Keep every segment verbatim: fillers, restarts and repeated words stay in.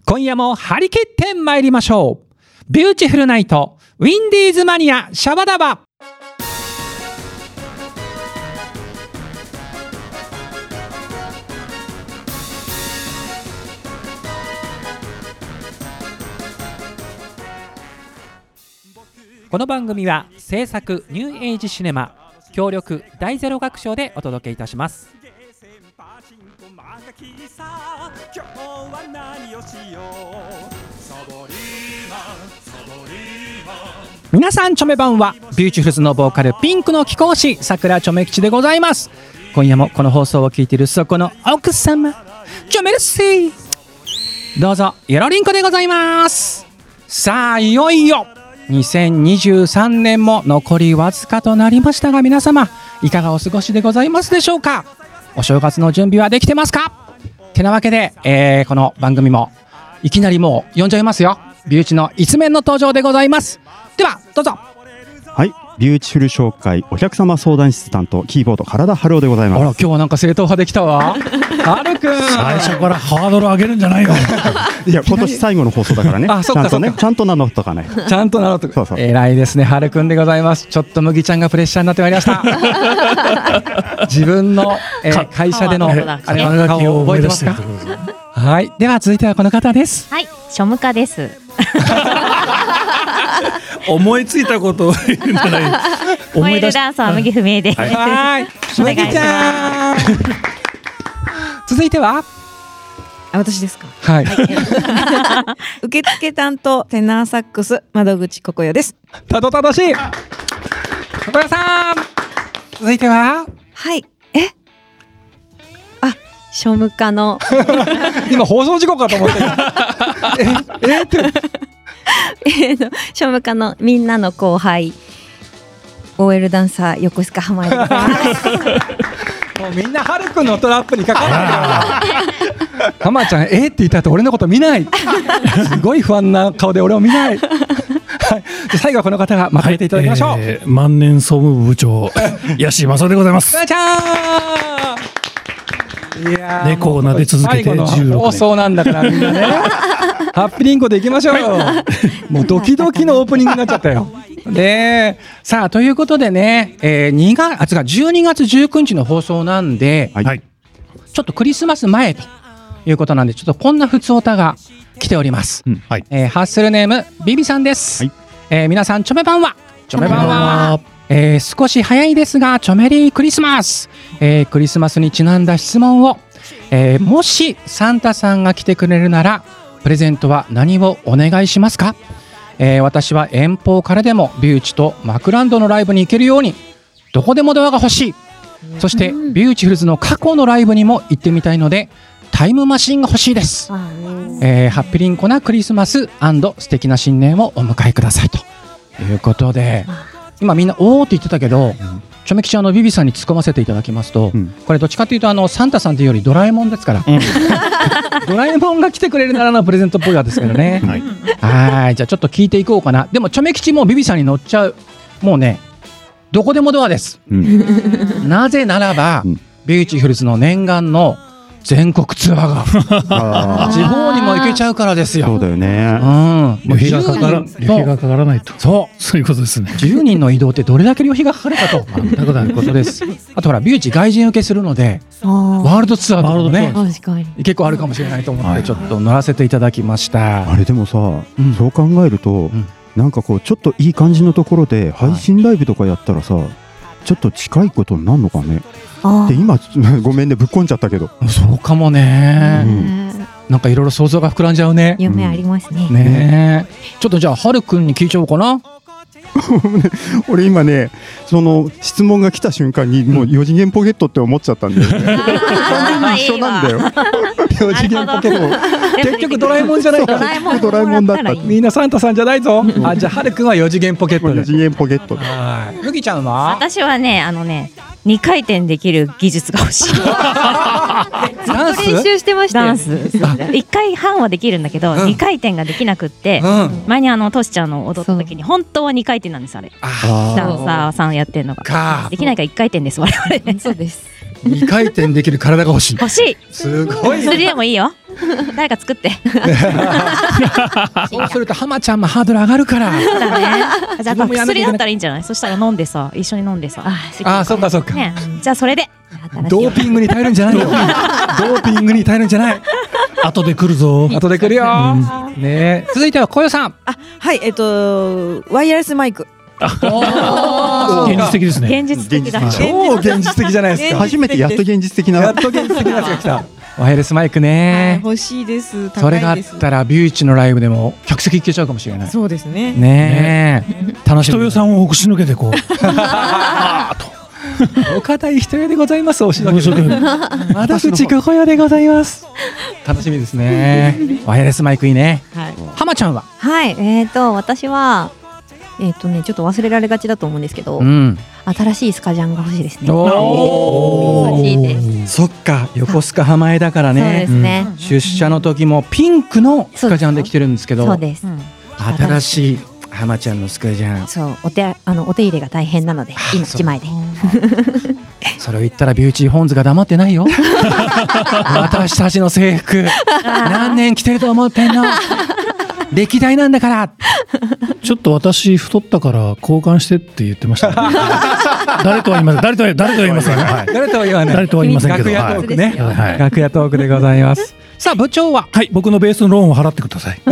今夜も張り切って参りましょう。ビューティフルナイトウィンディーズマニアシャバダバ。この番組は制作ニューエイジシネマ協力大ゼロ学賞でお届けいたします。皆さんチョメ版はビューティフルズのボーカルピンクの貴公子さくらチョメ吉でございます。今夜もこの放送を聞いているそこの奥様チョメルシーどうぞよろりんこでございます。さあいよいよにせんにじゅうさんねんも残りわずかとなりましたが、皆様いかがお過ごしでございますでしょうか。お正月の準備はできてますか。てなわけで、えー、この番組もいきなりもう呼んじゃいますよ。ビューチの一面の登場でございます。ではどうぞ。 はい、ビューティフル紹介お客様相談室担当キーボード原田春夫でございます。 あら、今日はなんか正統派できたわはるくん最初からハードル上げるんじゃないのいや今年最後の放送だからねあ、そっかそっか、 ちゃんとねちゃんと名乗っとかないちゃんと名乗っとかそうそう、 偉いですね。はるくんでございます。ちょっと麦ちゃんがプレッシャーになってまいりました自分の、えー、会社でのあれの顔を覚えてますか。はい、では続いてはこの方です。 はい、ショムカです。 思いついたことを言うんじゃない思い出しダンサー麦不明です。 はい、麦ちゃん続いてはあ、私ですか。 はい、 はい、受付担当テナーサックス窓口ここよです。 たどたどしいここよさん。続いてははい、えあ、庶務課の今放送事故かと思ってええってえー、の庶務課のみんなの後輩 オーエル ダンサー横須賀浜井でございますもうみんなはるくんのトラップにかかってる浜ちゃんえーって言った後俺のこと見ないすごい不安な顔で俺を見ない、はい、で最後はこの方がまとめていただきましょう。 はい、えー、万年総務部部長八嶋正でございます。 浜ちゃん、いや猫を撫で続けてじゅうろくねん放送なんだからみんなねハッピーリンコでいきましょうよもうドキドキのオープニングになっちゃったよで、さあということでね、えー、にがつあじゅうにがつじゅうくにちの放送なんで、はい、ちょっとクリスマス前ということなんで、ちょっとこんなふつおたが来ております、うんはい、えー、ハッスルネームビビさんです、はい、えー、皆さんチョメ版はチョメ版は、えー、少し早いですがチョメリークリスマス、えー、クリスマスにちなんだ質問を、えー、もしサンタさんが来てくれるならプレゼントは何をお願いしますか。えー、私は遠方からでもビューチとマクランドのライブに行けるようにどこでもドアが欲しい。そしてビューチフルズの過去のライブにも行ってみたいのでタイムマシンが欲しいです。えー、ハッピーリンコなクリスマス&素敵な新年をお迎えくださいということで、今みんなおーって言ってたけど、うん、チョメ吉ちゃんのビビさんに突っ込ませていただきますと、うん、これどっちかというとあのサンタさんというよりドラえもんですから、うん、ドラえもんが来てくれるならのプレゼントっぽいわですけどね、はい、はい、じゃあちょっと聞いていこうかな。でもチョメ吉もビビさんに乗っちゃう。もうねどこでもドアです、うん、なぜならば、うん、ビューティフルズの念願の全国ツアーが地方にも行けちゃうからですよ。 そうだよね、 うん、 旅費がかから旅費がかからないと、そうそういうことですね。 じゅうにんの移動ってどれだけ旅費がかかるかということです。あとほらビューチ外人受けするのでワールドツアーとかもね結構あるかもしれないと思ってちょっと乗らせていただきました。 あれでもさ、うん、そう考えると、うん、なんかこうちょっといい感じのところで配信ライブとかやったらさ、はい、ちょっと近いことになるのかね。で今ごめんねぶっこんじゃったけど、 そうかもね、うん、なんかいろいろ想像が膨らんじゃうね。 夢ありますね、 うん、ねちょっとじゃあはるくんに聞いちゃおうかな俺今ねその質問が来た瞬間にもうよ次元ポケットって思っちゃったんだよね完全に一緒なんだよよ次元ポケット結局ドラえもんじゃないかドラえもんだった。 みんなサンタさんじゃないぞあ、じゃあはるくんはよ次元ポケットで。 よ次元ポケットで。 むぎちゃんは私はねあのねにかい転できる技術が欲しいダンス練習してましたよ。 ダンスいっかいはんはできるんだけど、うん、にかい転ができなくって、うん、前にあのトシちゃんの踊った時に本当はにかい転なんですあれ。ダンサーさんやってるのができないからいっかい転です我々。 そうですにかい転できる体が欲しい。 欲しい。 すごい。 スリーでもいいよ。 誰か作ってそうすると浜ちゃんもハードル上がるからだね。じゃあ薬だったらいいんじゃない？そしたら飲んでさ、一緒に飲んでさ。 ああ、そっかそっか、 ね、じゃあそれでドーピングに耐えるんじゃないよドーピングに耐えるんじゃない。 後で来るぞ。 後で来るよ、うん、ね。続いてはこよさん。 あ、はい、えっとワイヤレスマイク。 現実的ですね。 現実的だ。 超現実的じゃないですか。 初めてやっと現実的なやっと現実的なやつが来た。ワイヤレスマイクね、 はい、欲しいです。 それがあったらビューイチのライブでも客席行けちゃうかもしれない。 そうですね。 ねえ、ね、楽しみ。 人予算を押し抜けてこうあーとお堅い人よでございます。おしのけ私口ここよでございます。楽しみですね。ワイヤレスマイクいいね。はい、浜ちゃんは。 はい、えーと私はえっ、ー、とねちょっと忘れられがちだと思うんですけど、 うん、 新しいスカジャンが欲しいですね。 お欲しいです。 そっか、横須賀浜江だからね。 そうですね、 うん、出社の時もピンクのスカジャンで着てるんですけど、 そうです、 新しい浜ちゃんのスカジャン。 そう、お手あのお手入れが大変なので今いちまいでそれを言ったらビューチーホーンズが黙ってないよ私たちの制服何年着てると思ってんの歴代なんだから。 ちょっと私太ったから交換してって言ってました、ね、誰とは言いません。誰とは誰とは言いません、はい、 誰とは言わない。 誰とは言いませんけど、 楽屋トークね、 はい、 楽屋トークでございます。さあ部長は。 はい、僕のベースのローンを払ってください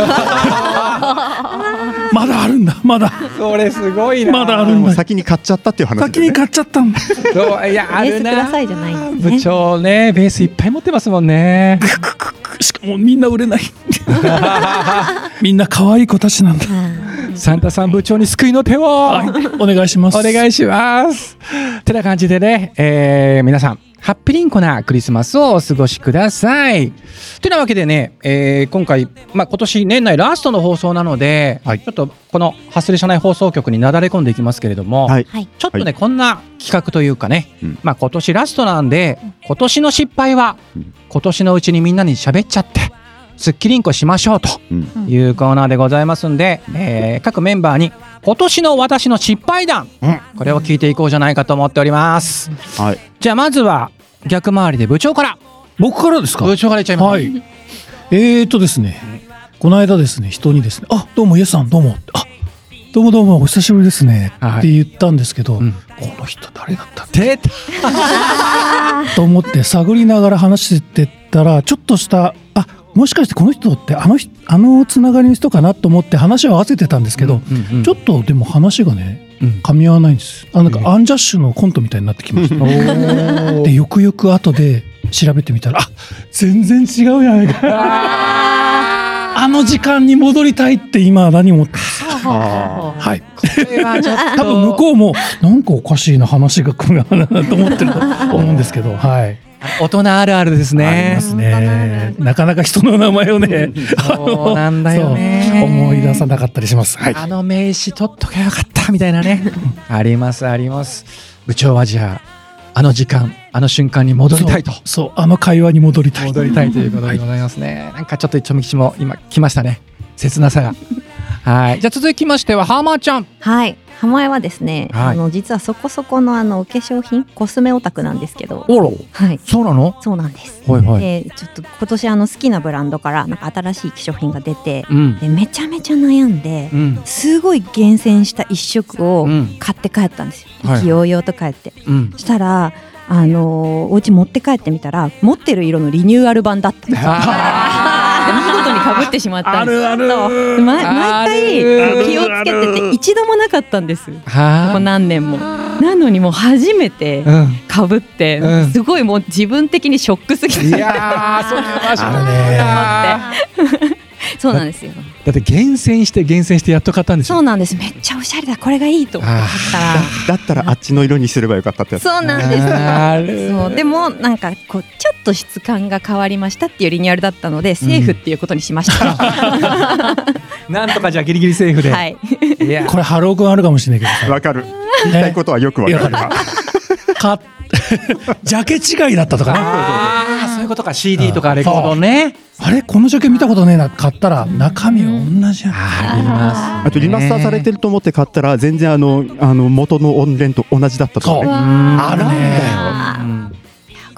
まだあるんだ、まだそれすごいな。 まだあるんだ。 先に買っちゃったっていう話、ね、 先に買っちゃったんだ。 そういやあるな。 ベースくださいじゃないんですね。 部長ね、ベースいっぱい持ってますもんねしかもみんな売れないみんな可愛い子たちなんだ。 サンタさん部長に救いの手を、はい、 お願いします。 お願いしますてな感じでね、えー、皆さんハッピリンコなクリスマスをお過ごしください。というなわけでね、えー、今回、まあ、今年年内ラストの放送なので、はい、ちょっとこのハッスル社内放送局になだれ込んでいきますけれども、はい、ちょっとね、はい、こんな企画というかね、うん、まあ、今年ラストなんで今年の失敗は今年のうちにみんなに喋っちゃってスッキリンコしましょうというコーナーでございますんで、うん、えー、各メンバーに今年の私の失敗談、うん、これを聞いていこうじゃないかと思っております、はい、じゃあまずは逆回りで部長から。 僕からですか。 部長からいっちゃいます、はい、 えーとですね、この間ですね、人にですね、あ、どうもイエスさんどうも、あ、どうもどうもお久しぶりですね、はい、って言ったんですけど、うん、この人誰だったってと思って探りながら話してったら、ちょっとしたあもしかしてこの人ってあのあのつながりの人かなと思って話を合わせてたんですけど、うんうんうん、ちょっとでも話がね噛み合わないんです。あ、なんかアンジャッシュのコントみたいになってきましたでよくよく後で調べてみたら、あ、全然違うじゃないかあの時間に戻りたいって今何思ってますはい、多分向こうもなんかおかしいな話が来るなと思ってると思うんですけど、はい、 大人あるあるですね。 ありますね。なかなか人の名前をね、 そうなんだよね、 思い出さなかったりします、はい、 あの名刺取っとけばよかったみたいなねありますあります。部長はじゃああの時間あの瞬間に戻りたいと。 そう、そう、あの会話に戻りたい戻りたいということでございますね、はい、なんかちょっとちょみきちも今来ましたね、切なさがはい、じゃあ続きましてはハーマーちゃん。 はい、浜江はですね、はい、あの実はそこそこのあのお化粧品コスメオタクなんですけど。 おろ、 はい、 そうなの。 そうなんです、 はいはい、 でちょっと今年あの好きなブランドからなんか新しい化粧品が出て、 うん、 でめちゃめちゃ悩んで、うん、すごい厳選した一色を買って帰ったんですよ、うん、意気揚々と帰って、はい、したらあのー、お家持って帰ってみたら持ってる色のリニューアル版だったんですよ見事にかぶってしまったんです。 あるある、 ま、毎回気をつけてて一度もなかったんです、ここ何年も。なのにもう初めてかぶって、うん、すごいもう自分的にショックすぎて、いやーそれはしょうがないそうなんですよ。 だって厳選して厳選してやっと買ったんですよ。 そうなんです。めっちゃおしゃれだ、これがいいと思ったらだ, だったらあっちの色にすればよかったってやつ。 そうなんですそうでもなんかこうちょっと質感が変わりましたっていうリニューアルだったのでセーフっていうことにしました、 うん、なんとかじゃあギリギリセーフで、 はい、 いやこれハロー君あるかもしれないけどわかる、言いたいことはよくわかるなかジャケ違いだったとかね。 ああそういうことか。 シーディー とかレコードね。 あれこのジャケ見たことねえな、買ったら中身は同じやん、 あります、 あとリマスターされてると思って買ったら全然あのあの元の音源と同じだったとかね。 あるね。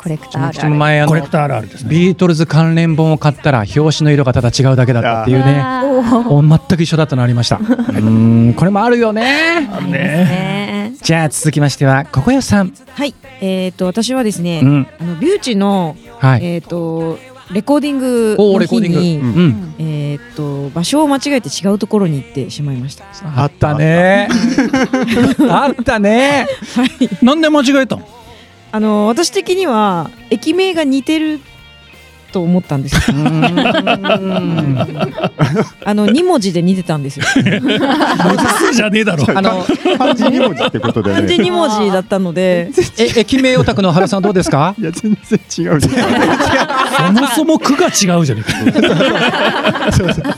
コレクターあるある。 前あのコレクターあるあるですね。 ビートルズ関連本を買ったら表紙の色がただ違うだけだったっていうね、お全く一緒だったのありました。うーん、これもあるよね。 あるね。 じゃあ続きましてはここよさん。 はい、えっ、ー、と私はですね、 うん、 あのビューチの、 はい、 えっ、ー、とレコーディングの日に、 うん、 えっ、ー、と場所を間違えて違うところに行ってしまいました。 あったね。あったね。 はい。 なんで間違えたの？ あの私的には駅名が似てると思ったんですよ。あのに文字で似てたんですよ。 文字数じゃねえだろ。 あの漢字に文字ってことでね。 漢字に文字だったので。 え、駅名オタクの原さんどうですか？ いや全然違う。 そもそも区が違うじゃねえか。 そうそう。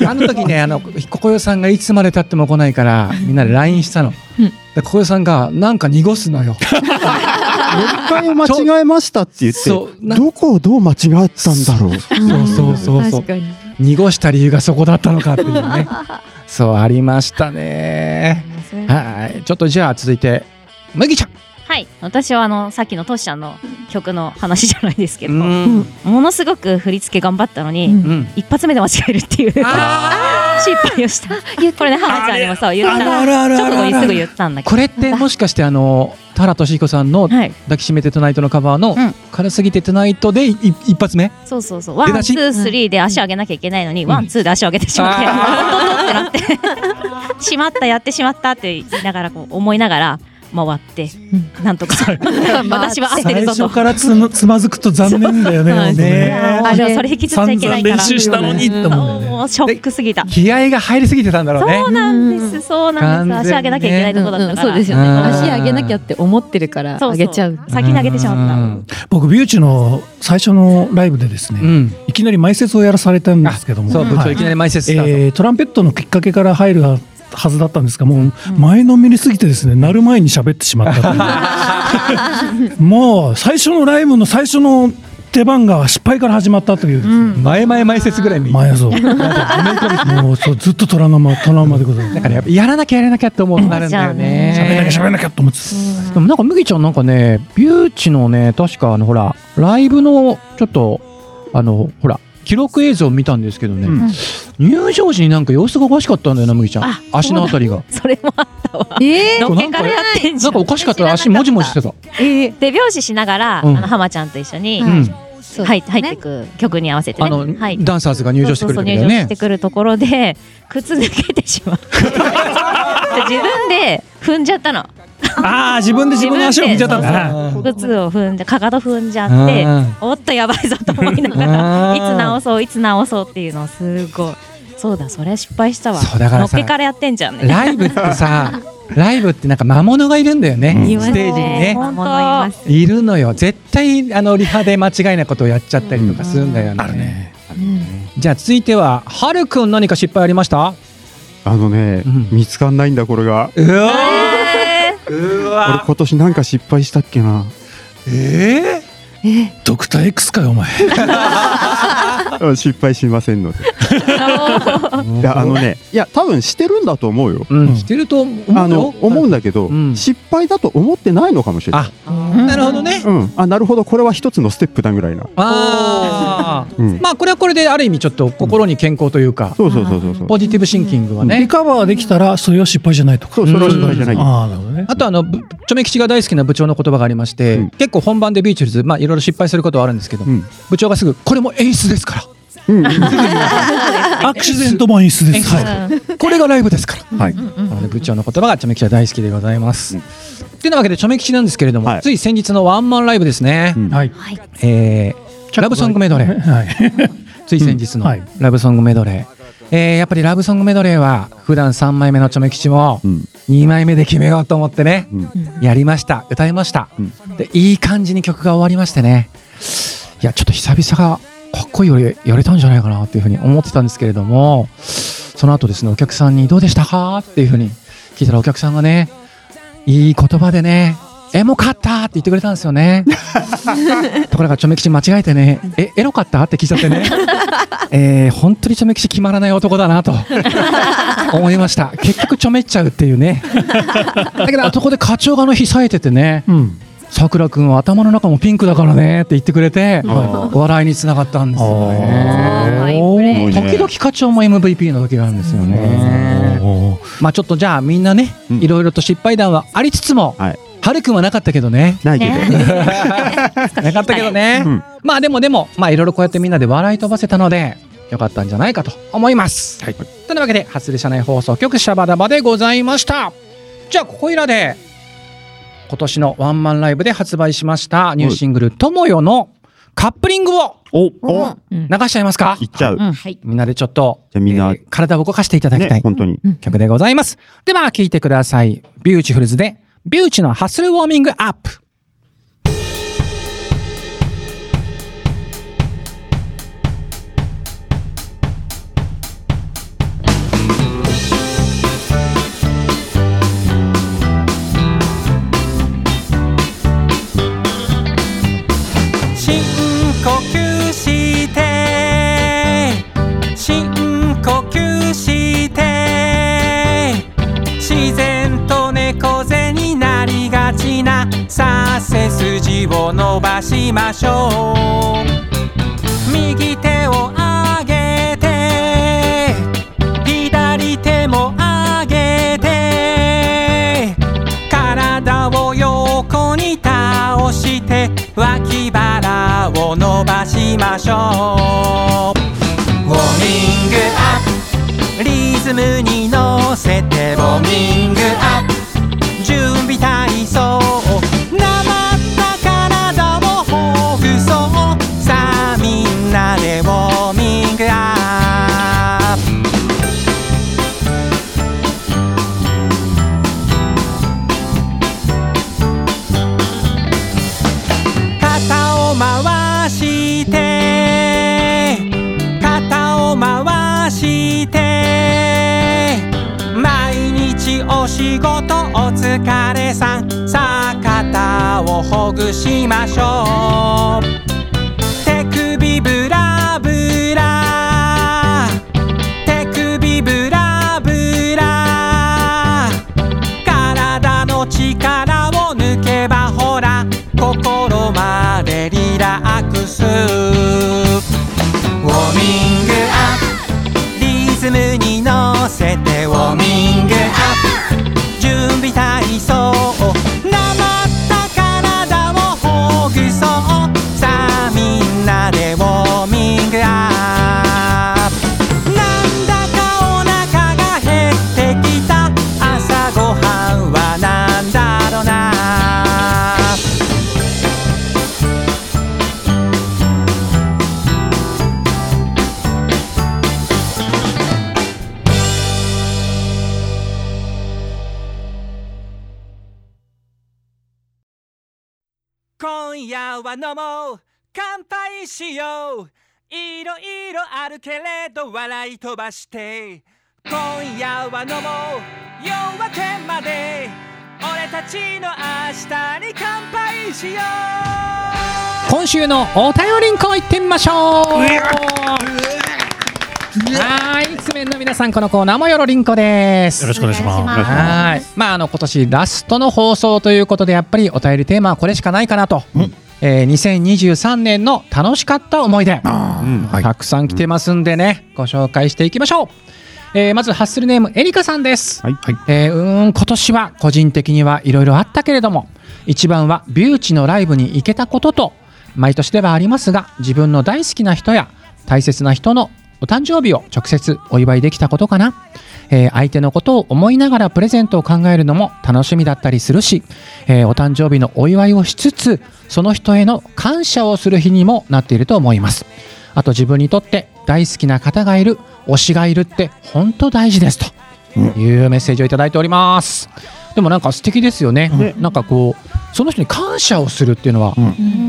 あの時ね、あのここよさんがいつまで経っても来ないからみんなで ライン したの。うん、でここよさんがなんか濁すのよ。 乗り換えを間違えましたって言ってどこをどう間違えたんだろう。 そうそうそうそう。濁した理由がそこだったのかっていうね。そうありましたね。はい。ちょっとじゃあ続いて麦ちゃん。 はい、私はあのさっきのトシちゃんの曲の話じゃないですけど、うん、ものすごく振り付け頑張ったのに、うん、一発目で間違えるっていう失敗をした。これね、浜ちゃんにもそう言った直後にすぐ言ったんだけど、 これってもしかしてあの田原俊彦さんの抱きしめてトゥナイトのカバーの、はい、軽すぎてトゥナイトで一発目、 そうそうそう、ワンツースリーで足を上げなきゃいけないのに、うん、ワンツーで足を上げてしまって、うん、ってなってしまった、やってしまったって言いながらこう思いながら回って、うん、なんとか私は合ってるぞと。 最初からつ, つまずくと残念だよね。 ねあれそれ引きずっちゃいけないから。 散々練習したのにって思うんだよね。 もうショックすぎた。 気合が入りすぎてたんだろうね。 そうなんです、そうなんです。足上げなきゃいけないところだったから。 そうですよね。足上げなきゃって思ってるから上げちゃう。 先に上げてしまった。 僕ビューチの最初のライブでですね、うん、いきなり前説をやらされたんですけども、 そう部長いきなり前説スタート、 えー、トランペットのきっかけから入るはずだったんですが、もう前のめりすぎてですね、鳴る前に喋ってしまったともう最初のライブの最初の出番が失敗から始まったという、うん、 前前前説ぐらい見前そうもうそうずっとトラウマトラウマでございます。 だからやっぱやらなきゃやらなきゃって思うとなるんだよね。 喋らなきゃ喋らなきゃと思って、 でもなんか麦ちゃんなんかね、ビューチのね、確かあのほらライブのちょっとあのほら記録映像を見たんですけどね、うん、入場時になんか様子がおかしかったんだよな、麦ちゃん。足のあたりがそれもあったわ。 えー、 のっけからやってんじゃん。 なんかおかしかった、足もじもじしてた。 えー、手拍子しながら、うん、あの浜ちゃんと一緒に、うん、入っていく曲に合わせてね、あの、はい、 ダンサーズが入場してくるところね。 そうそうそう、入場してくるところで靴抜けてしまう自分で踏んじゃったの。 ああ、自分で自分の足を踏んじゃったんだ。 靴を踏んでかかと踏んじゃって、おっとやばいぞと思いながらいつ直そういつ直そうっていうのをすごい。そうだ、それ失敗したわ。のっけからやってんじゃんね。 ライブってさライブってなんか魔物がいるんだよね、うん、ステージにね。 魔物います。 いるのよ。絶対あのリハで間違いなことをやっちゃったりとかするんだよね。 あるね。 じゃあ続いてははるくん、何か失敗ありました？ あのね、うん、見つかんないんだこれが。 うわうわ、 俺今年なんか失敗したっけな。 えー、 えドクター X かよお前失敗しませんのでいやあのね、いや多分してるんだと思うよ、 うん、してると思うよ。 あの思うんだけど、うん、失敗だと思ってないのかもしれない。 あ、なるほどね、 うん、あ、なるほど、これは一つのステップだぐらいな。 あ、うん、まあこれはこれである意味ちょっと心に健康というか、うん、 そうそうそうそう、 ポジティブシンキングはね、 リカバーできたらそれは失敗じゃないとか。 そう、それは失敗じゃない。 あ、なるほどね。 あとあのちょめ吉が大好きな部長の言葉がありまして、うん、結構本番でビーチルズ、まあいろいろ失敗することはあるんですけど、うん、部長がすぐこれも演出ですから、うん、 アクシデントも演出です、 はい、これがライブですから、はい、部長の言葉がちょめ吉は大好きでございます、うん、というわけでちょめ吉なんですけれども、はい、つい先日のワンマンライブですね、うん、はい、えー、ラブソングメドレー、はい、つい先日のラブソングメドレー、えー、やっぱりラブソングメドレーは普段さんまいめのちょめ吉もにまいめで決めようと思ってね、うん、やりました、歌いました、うん、でいい感じに曲が終わりましてね、いやちょっと久々がかっこいいよりやれたんじゃないかなっていうふうに思ってたんですけれども、その後ですね、お客さんにどうでしたかっていうふうに聞いたら、お客さんがね、いい言葉でね、エモかったって言ってくれたんですよねところがちょめ吉間違えてね、えエロかったって聞いちゃってねえー、本当にちょめ吉決まらない男だなと思いました。結局ちょめっちゃうっていうねだけどあそこで課長がの日冴えててね、うん、 さくらくんは頭の中もピンクだからねって言ってくれて笑いにつながったんですよね。時々課長も エムブイピー の時があるんですよね。まあちょっとじゃあみんなね、いろいろと失敗談はありつつも、はい、はるくんはなかったけどね。 ないけどなかったけどね、うん、まあでもでもまあいろいろこうやってみんなで笑い飛ばせたのでよかったんじゃないかと思います、はい、というわけでハッスル社内放送局シャバダバでございました。じゃあここいらで今年のワンマンライブで発売しましたニューシングル「ともよ」のカップリングを流しちゃいますか。 いっちゃう、うん、 みんなでちょっとじゃみんな、 えー、体を動かしていただきたい、 ね、本当に曲でございます。では聴いてください。ビューティフルズでビューチのハッスルウォーミングアップ。 さあ背筋を伸ばしましょう。右手を上げて左手も上げて体を横に倒して脇腹を伸ばしましょう。ウォーミングアップリズムに乗せてウォーミングアップ準備体操みんなでウォーミングアップ。肩を回して肩を回して毎日お仕事お疲れさん。さあ肩をほぐしましょう。ブラブラ手首ブラブラ体の力を抜けばほら心までリラックス。ウォーミングアップリズムに乗せてウォーミングアップ準備体操なまった体をほぐそう。さあみんなでウォーミングアップ。なんだかお腹が減ってきた朝ごはんはなんだろうな。今夜は飲もう乾杯しよう。いろいろあるけれど笑い飛ばして今夜は飲もう夜明けまで俺たちの明日に乾杯しよう。 今週のお便りんこ行ってみましょう。はい、Xメンの皆さんこのコーナーもよろりんこです。 よろしくお願いします。 はい、まああの今年ラストの放送ということでやっぱりお便りテーマはこれしかないかなと、うんえー、にせんにじゅうさんねんの楽しかった思い出、うんはい、たくさん来てますんでね、うん、ご紹介していきましょう。えー、まずハッスルネームエリカさんです。はいはいえー、うーん今年は個人的にはいろいろあったけれども一番はビューチのライブに行けたことと毎年ではありますが自分の大好きな人や大切な人のお誕生日を直接お祝いできたことかな。えー、相手のことを思いながらプレゼントを考えるのも楽しみだったりするし、えー、お誕生日のお祝いをしつつその人への感謝をする日にもなっていると思います。あと自分にとって大好きな方がいる推しがいるって本当大事ですというメッセージをいただいております。でもなんか素敵ですよね、うん、なんかこうその人に感謝をするっていうのは、うん、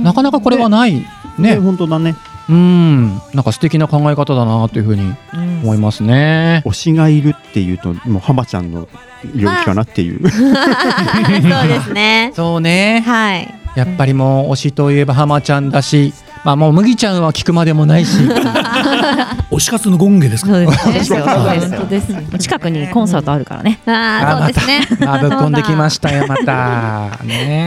なかなかこれはないね。 ね本当だね。 うんなんか素敵な考え方だなというふうに思いますね。 推しがいるっていうともう浜ちゃんの領域かなっていうそうですね。 そうね、 はい、 やっぱりもう推しといえば浜ちゃんだし、まあもう麦ちゃんは聞くまでもないし推し活の権下ですから。 そうですよそうですよ近くにコンサートあるからね。 ああそうですね。 まあぶっこんできましたよまたね。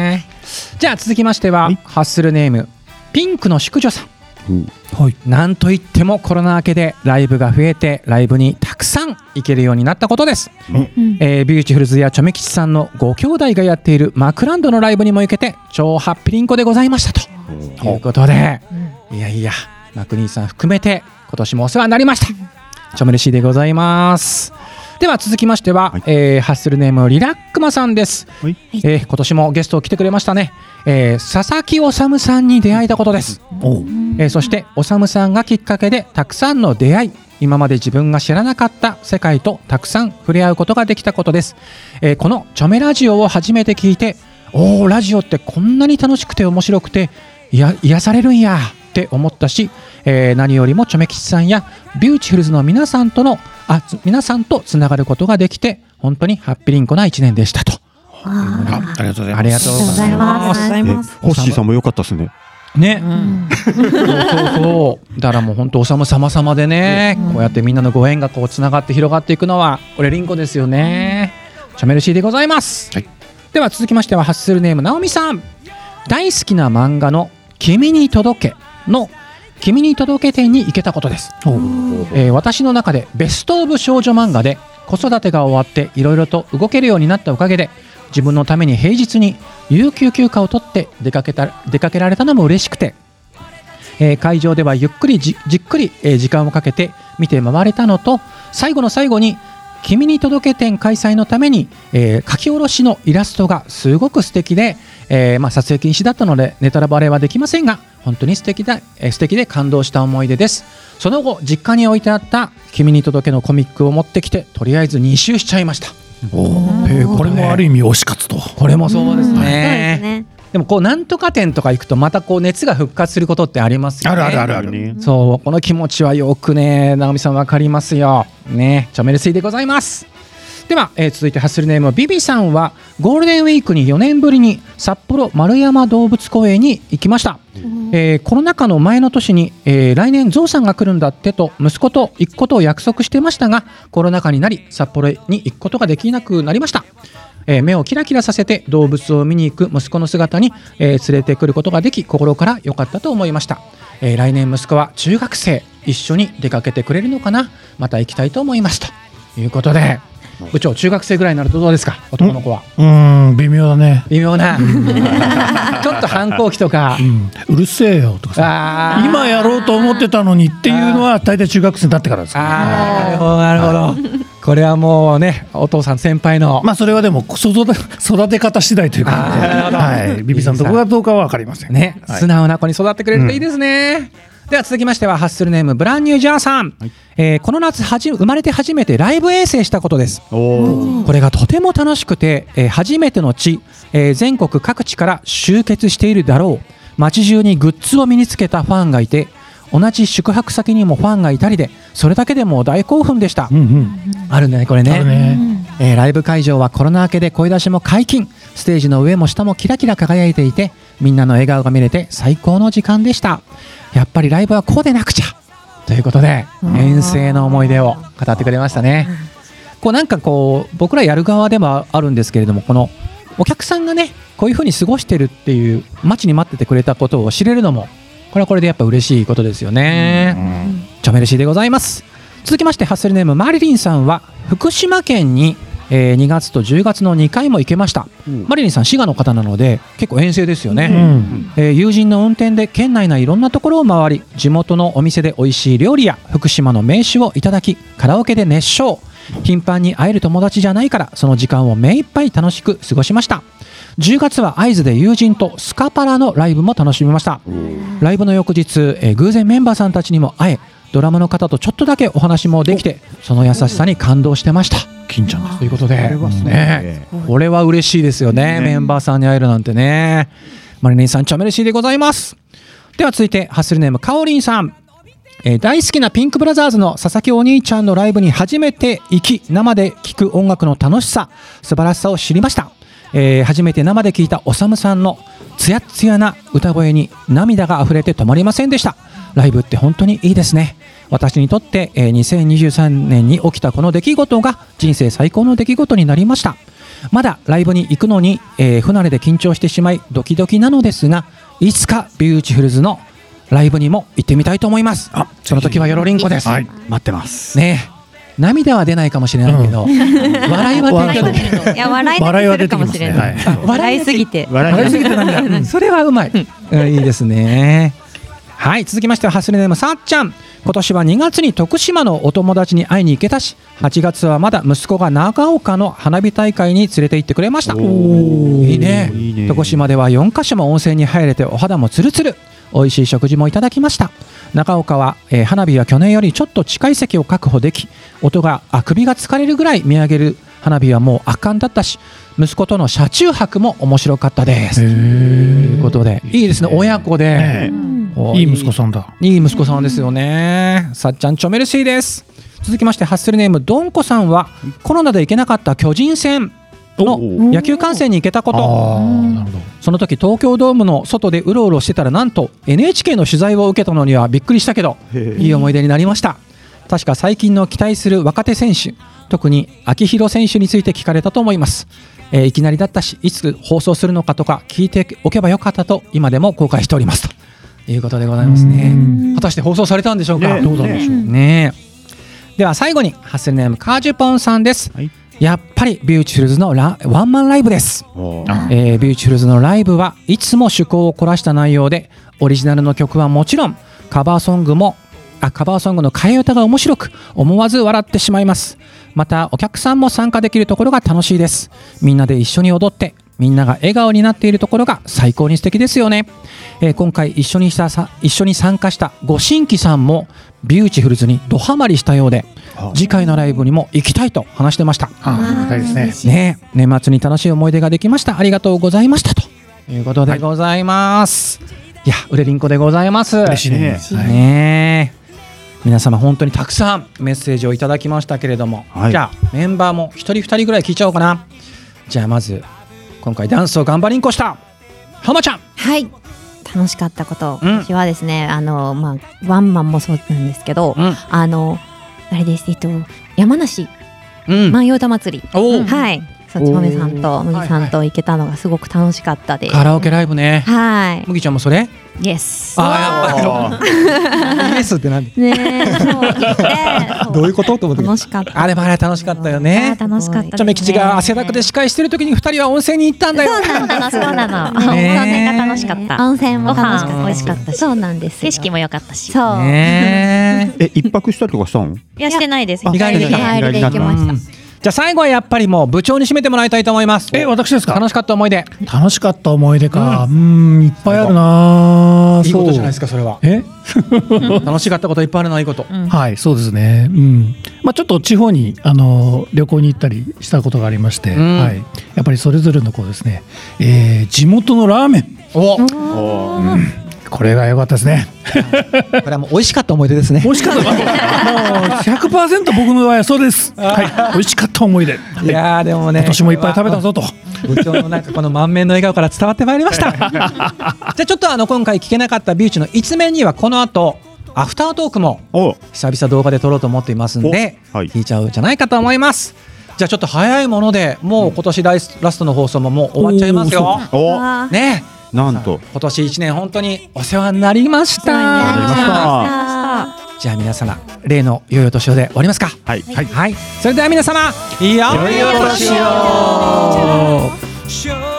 じゃあ続きましては、はい、ハッスルネームピンクの淑女さん、はい、なんといってもコロナ明けでライブが増えてライブにたくさん行けるようになったことです、うんえー、ビューティフルズやチョメ吉さんのご兄弟がやっているマクランドのライブにも行けて超ハッピリンコでございましたと、うん、いうことで、うん、いやいやマクニーさん含めて今年もお世話になりました。チョメルシーでございます。では続きましては、はいえー、ハッスルネームリラックマさんです、はいえー、今年もゲスト来てくれましたね、えー、佐々木修さんに出会えたことです、えー、そして修さんがきっかけでたくさんの出会い、今まで自分が知らなかった世界とたくさん触れ合うことができたことです、えー、このチョメラジオを初めて聞いて、おーラジオってこんなに楽しくて面白くていや癒されるんやって思ったし、えー、何よりもチョメ吉さんやビューティフルズの皆さんとのあ皆さんとつながることができて本当にハッピリンコな一年でしたと。 ありがとうございます。 ありがとうございます。 ホッシーさんも良かったですね。 ね、うん、そうそうそうだからもう本当おさむ様々でね、うん、こうやってみんなのご縁がこうつながって広がっていくのはこれリンコですよね、うん、チョメルシーでございます、はい、では続きましてはハッスルネームナオミさん、大好きな漫画の君に届けの君に届け店に行けたことです、えー、私の中でベストオブ少女漫画で子育てが終わっていろいろと動けるようになったおかげで自分のために平日に有給休暇を取って出かけた出かけられたのも嬉しくて、えー、会場ではゆっくり じ, じっくり、えー、時間をかけて見て回れたのと、最後の最後に君に届け展開催のために、えー、書き下ろしのイラストがすごく素敵で、えーまあ、撮影禁止だったのでネタバレはできませんが本当に素敵だ、えー、素敵で感動した思い出です。その後実家に置いてあった君に届けのコミックを持ってきてとりあえずに周しちゃいました。 おー、これもある意味推し活と。 これもそうですね。でもこうなんとか店とか行くとまたこう熱が復活することってありますよね。 あるあるあるある。 そうこの気持ちはよくね直美さんわかりますよね。チョメルスイでございます。では、えー、続いてハッスルネームビビさんはゴールデンウィークによねんぶりに札幌丸山動物公園に行きました、うんえー、コロナ禍の前の年に、えー、来年ゾウさんが来るんだってと息子と行くことを約束してましたがコロナ禍になり札幌に行くことができなくなりました、えー、目をキラキラさせて動物を見に行く息子の姿に、えー、連れてくることができ心から良かったと思いました、えー、来年息子は中学生一緒に出かけてくれるのかな、また行きたいと思いますということで、部長中学生ぐらいになるとどうですか男の子は。 うーん微妙だね。 微妙なちょっと反抗期とか、 うん、うるせえよとかさ今やろうと思ってたのにっていうのは大体中学生になってからですから、ね、 あなるほどなるほどこれはもうねお父さん先輩のまあそれはでも育て、育て方次第というか、ね、はい、ビビさんとこがどうかは分かりませんね、はい、素直な子に育ってくれるといいですね、うんでは続きましてはハッスルネームブランニュージャーさん、はいえー、この夏はじ生まれて初めてライブ遠征したことです。これがとても楽しくて、えー、初めての地、えー、全国各地から集結しているだろう街中にグッズを身につけたファンがいて同じ宿泊先にもファンがいたりでそれだけでも大興奮でした、うんうん、あるねこれ ね, ね、えー、ライブ会場はコロナ明けで声出しも解禁ステージの上も下もキラキラ輝いていてみんなの笑顔が見れて最高の時間でした。やっぱりライブはこうでなくちゃということで遠征の思い出を語ってくれましたね。こうなんかこう僕らやる側でもあるんですけれどもこのお客さんがねこういう風に過ごしてるっていう待ちに待っててくれたことを知れるのもこれはこれでやっぱ嬉しいことですよね。チョメルシーでございます。続きましてハッスルネームマリリンさんは福島県にえー、にがつとじゅうがつのにかいも行けました、うん、マリリンさん滋賀の方なので結構遠征ですよね、うんえー、友人の運転で県内のいろんなところを回り地元のお店で美味しい料理や福島の名酒をいただきカラオケで熱唱頻繁に会える友達じゃないからその時間を目いっぱい楽しく過ごしました。じゅうがつは会津で友人とスカパラのライブも楽しみました。ライブの翌日、えー、偶然メンバーさんたちにも会えドラムの方とちょっとだけお話もできてその優しさに感動してました。 金ちゃんですということで、ね、これは嬉しいですよ ね, ねメンバーさんに会えるなんてね。マリネンさんチョメルシーでございます。では続いてハッスルネームカオリンさん、えー、大好きなピンクブラザーズの佐々木お兄ちゃんのライブに初めて行き生で聴く音楽の楽しさ素晴らしさを知りました、えー、初めて生で聴いたおさむさんのつやつやな歌声に涙があふれて止まりませんでした。ライブって本当にいいですね。私にとって、えー、にせんにじゅうさんねんに起きたこの出来事が人生最高の出来事になりました。 まだライブに行くのに、えー、不慣れで緊張してしまいドキドキなのですが、いつかビューティフルズのライブにも行ってみたいと思います。あ、その時はよろりんこです、はい、 待ってますね。涙は出ないかもしれないけど、うん、笑いは出てくる。 いや笑いは出てくるかもしれない。笑いすぎて笑いすぎて涙、うん、それはうまい、うん、いいですね。はい、続きましてはハッスルネームさっちゃん。今年はにがつに徳島のお友達に会いに行けたし、はちがつはまだ息子が長岡の花火大会に連れて行ってくれました。いいね。いいね。徳島ではよんかしょも温泉に入れてお肌もツルツル、美味しい食事もいただきました。長岡は、えー、花火は去年よりちょっと近い席を確保でき、音があ首が疲れるぐらい見上げる花火はもう圧巻だったし、息子との車中泊も面白かったです。ということでいいですね、親子で、 いい息子さんだ。 いい息子さんですよね。さっちゃんチョメルシーです。続きましてハッスルネームどんこさんは、コロナで行けなかった巨人戦の野球観戦に行けたこと。なるほど。その時東京ドームの外でうろうろしてたら、なんと エヌエイチケー の取材を受けたのにはびっくりしたけど、いい思い出になりました。確か最近の期待する若手選手、特に秋広選手について聞かれたと思います。えー、いきなりだったし、いつ放送するのかとか聞いておけばよかったと今でも後悔しておりますということでございますね。果たして放送されたんでしょうか。 ね、どうなんでしょうね。では最後にハッスルネームカージュポンさんです、はい、やっぱりビューティフルズのラワンマンライブです、えー、ビューティフルズのライブはいつも趣向を凝らした内容で、オリジナルの曲はもちろんカバーソングもあカバーソングの替え歌が面白く、思わず笑ってしまいます。またお客さんも参加できるところが楽しいです。みんなで一緒に踊ってみんなが笑顔になっているところが最高に素敵ですよね。えー、今回一緒にしたさ一緒に参加したご新規さんもビューティフルズにドハマりしたようで、次回のライブにも行きたいと話してました。 ああ、ですね。 ね、年末に楽しい思い出ができました。ありがとうございましたということでございます。はい、いや、うれりんこでございます。 嬉しいね。 ね、皆様本当にたくさんメッセージをいただきましたけれども、はい、じゃあメンバーも一人二人ぐらい聞いちゃおうかな。じゃあまず今回ダンスを頑張りんこした浜ちゃん。 はい、楽しかったこと、うん、私はですね、あの、まあ、ワンマンもそうなんですけど、うん、あのあれです、えっと、山梨、うん、万葉歌祭り、はい、そうちまめさんと麦さんと行けたのがすごく楽しかったです。 カラオケライブね。 はい。 麦ちゃんもそれ？ イエス。 ああ、やっぱり。イエスって何？ ね、そう言って。 どういうことと思って。 楽しかった。 あれもあれ楽しかったよね。 楽しかった。 ちょめ吉が汗だくで司会してる時に二人は温泉に行ったんだよ。 そうなの、そうなの。温泉が楽しかった。 温泉も楽しかった。 美味しかったし。 そうなんです。 景色も良かったし。 そう。 え、一泊したりとかしたの？ いや、してないです。 日帰りで行きました。 じゃあ最後はやっぱりもう部長に締めてもらいたいと思います。 え、私ですか？ 楽しかった思い出。 楽しかった思い出か。うん、いっぱいあるな。 いいことじゃないですか、それは。え？楽しかったこといっぱいあるな、いいこと。 はい、そうですね。うん。まあちょっと地方にあの旅行に行ったりしたことがありまして、はい。やっぱりそれぞれのこうですね、えー、地元のラーメン。お。お。これが良かったですね。 これはもう美味しかった思い出ですね。 美味しかった。もう ひゃくパーセント 僕の場合はそうです。はい、美味しかった思い出。 いやーでもね、 今年もいっぱい食べたぞと。 部長のなんかこの満面の笑顔から伝わってまいりました。じゃあちょっとあの今回聞けなかったビューチの一面にはこの後アフタートークも久々動画で撮ろうと思っていますんで、はい、聞いちゃうんじゃないかと思います。じゃあちょっと早いものでもう今年ラストの放送ももう終わっちゃいますよ。ね。 なんと今年一年本当にお世話になりました。じゃあ皆様例の良いお年をで終わりますか。 はいはい、 はい、それでは皆様良いお年を。